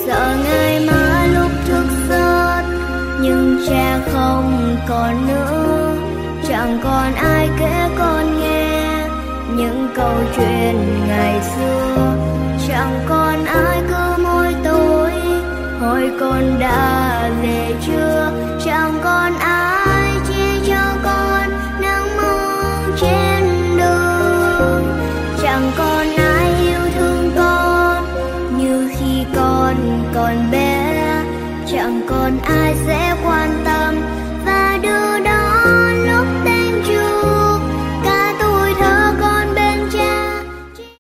sợ ngày mai lúc thức giấc nhưng cha không còn nữa, chẳng còn ai kể con nghe những câu chuyện ngày xưa, chẳng còn ai cứ mỗi tối hỏi con đã về chưa, chẳng còn ai chia cho con nắng mong trên đường, chẳng còn ai yêu thương con như khi con còn bé, chẳng còn ai sẽ